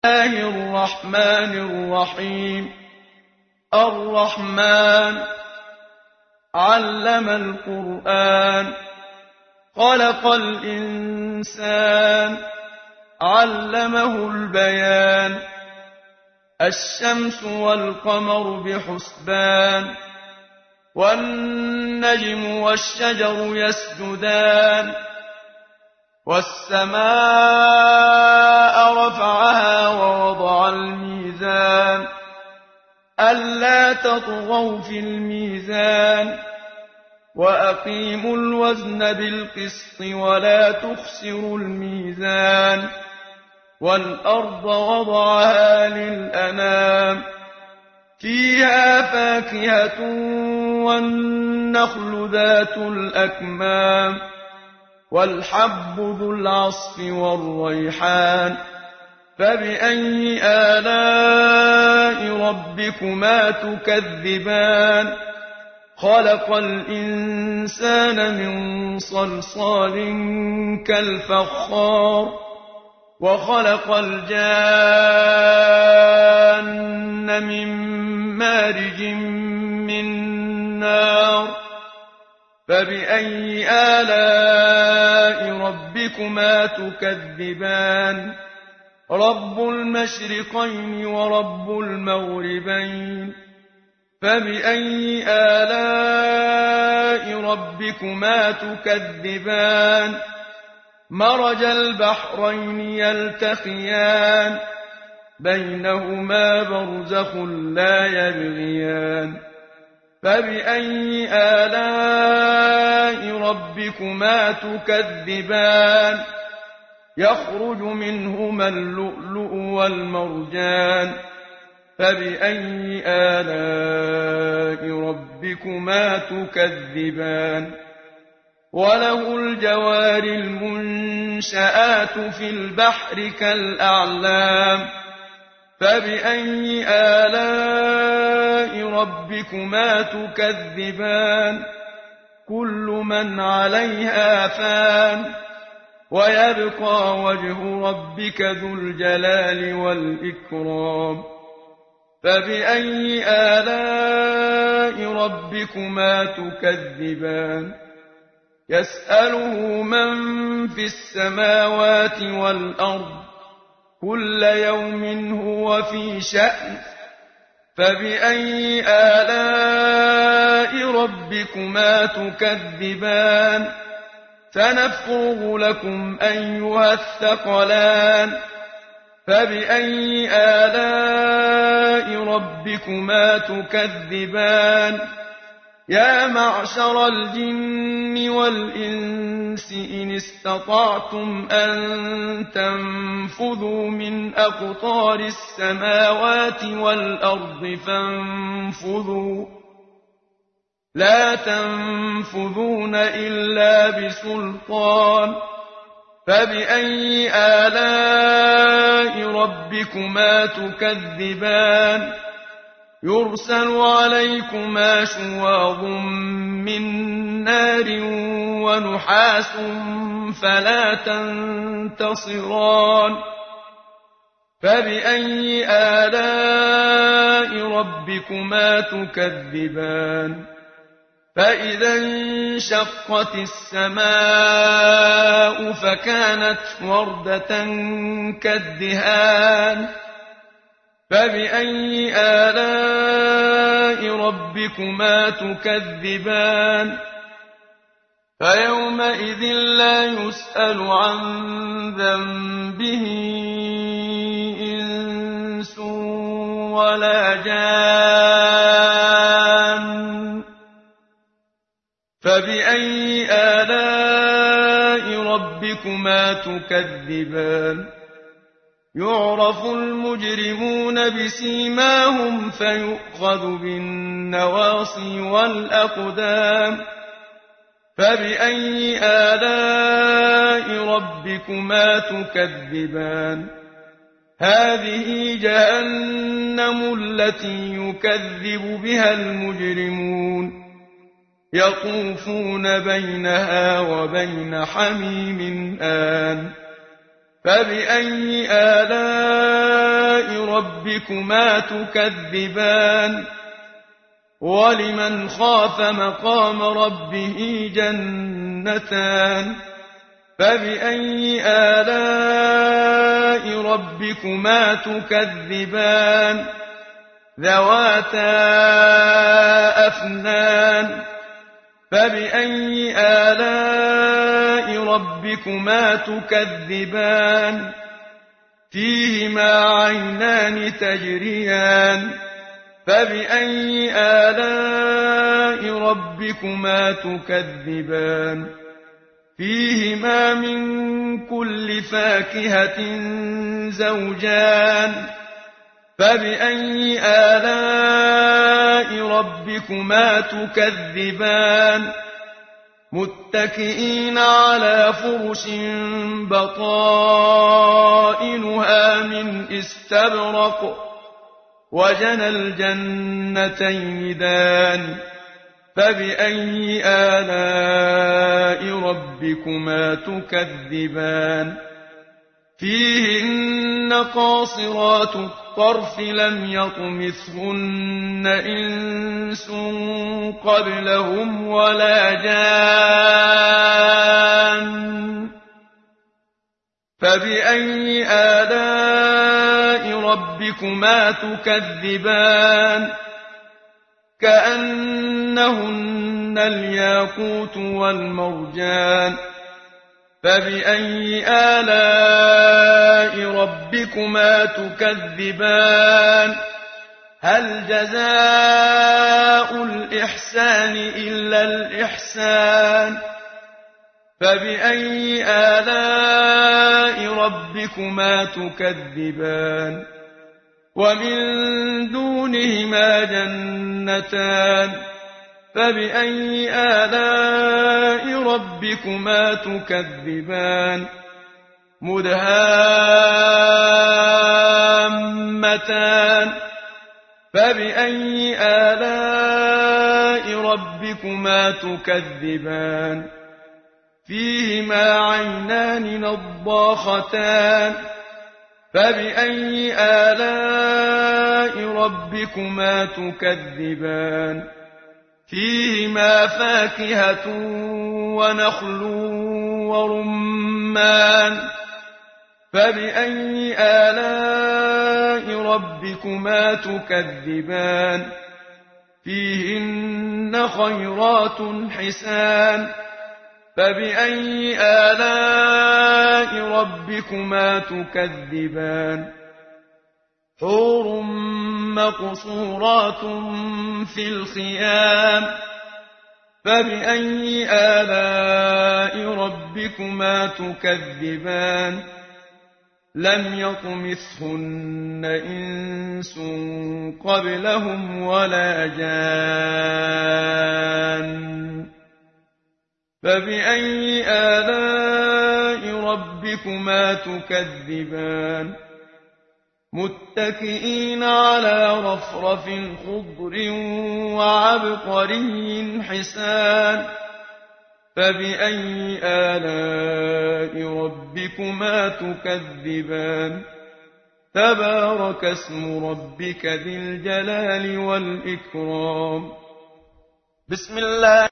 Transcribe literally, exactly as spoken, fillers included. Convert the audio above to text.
الله الرحمن الرحيم الرحمن علم القرآن خلق الإنسان علمه البيان الشمس والقمر بحسبان والنجم والشجر يسجدان والسماء رفعها ووضع الميزان ألا تطغوا في الميزان وأقيموا الوزن بالقسط ولا تخسروا الميزان والأرض وضعها للأنام فيها فاكهة والنخل ذات الأكمام والحب ذو العصف والريحان فبأي آلاء ربكما تكذبان خلق الإنسان من صلصال كالفخار وخلق الجان من مارج من نار فبأي آلاء ربكما تكذبان رب المشرقين ورب المغربين فبأي آلاء ربكما تكذبان مرج البحرين يلتقيان بينهما برزخ لا يبغيان فبأي آلاء ربكما تكذبان يخرج منهما اللؤلؤ والمرجان فبأي آلاء ربكما تكذبان وله الجوار المنشآت في البحر كالأعلام فبأي آلاء ربكما تكذبان كل من عليها فان ويبقى وجه ربك ذو الجلال والإكرام فبأي آلاء ربكما تكذبان يسأله من في السماوات والأرض كل يوم هو في شأن فبأي آلاء ربكما تكذبان سنفرغ لكم أيها الثقلان فبأي آلاء ربكما تكذبان يا معشر الجن والإنس إن استطعتم أن تنفذوا من أقطار السماوات والأرض فانفذوا لا تنفذون إلا بسلطان فبأي آلاء ربكما تكذبان يرسل عليكما شواظ من نار ونحاس فلا تنتصران فبأي آلاء ربكما تكذبان فإذا انشقت السماء فكانت وردة كالدهان فبأي آلاء ربكما تكذبان فيومئذ لا يسأل عن ذنبه إنس ولا جان فبأي آلاء ربكما تكذبان يعرف المجرمون بسيماهم فيؤخذ بالنواصي والأقدام فبأي آلاء ربكما تكذبان هذه جهنم التي يكذب بها المجرمون يطوفون بينها وبين حميم آن فبأي آلاء ربكما تكذبان ولمن خاف مقام ربه جنتان فبأي آلاء ربكما تكذبان ذواتا أفنان فبأي آلاء ربكما تكذبان فيهما عينان تجريان فبأي آلاء ربكما تكذبان فيهما من كل فاكهة زوجان فبأي آلاء ربكما تكذبان متكئين على فرش بطائنها من استبرق وجنى الجنتين دان فبأي آلاء ربكما تكذبان فيهن قاصرات الطرف لم يطمثهن إنس قبلهم ولا جان فبأي آلاء ربكما تكذبان كأنهن الياقوت والمرجان فبأي آلاء ربكما تكذبان هل جزاء الإحسان إلا الإحسان فبأي آلاء ربكما تكذبان ومن دونهما جنتان فبأي آلاء ربكما تكذبان مدهامتان فبأي آلاء ربكما تكذبان فيهما عينان نضاختان فبأي آلاء ربكما تكذبان فيهما فاكهة ونخل ورمان فبأي آلاء ربكما تكذبان فيهن خيرات حسان فبأي آلاء ربكما تكذبان حور مقصورات في الخيام فبأي آلاء ربكما تكذبان لم يطمثهن إنس قبلهم ولا جان فبأي آلاء ربكما تكذبان متكئين على رفرف خضر وعبقري حسان فبأي آلاء ربكما تكذبان تبارك اسم ربك ذي الجلال والإكرام بسم الله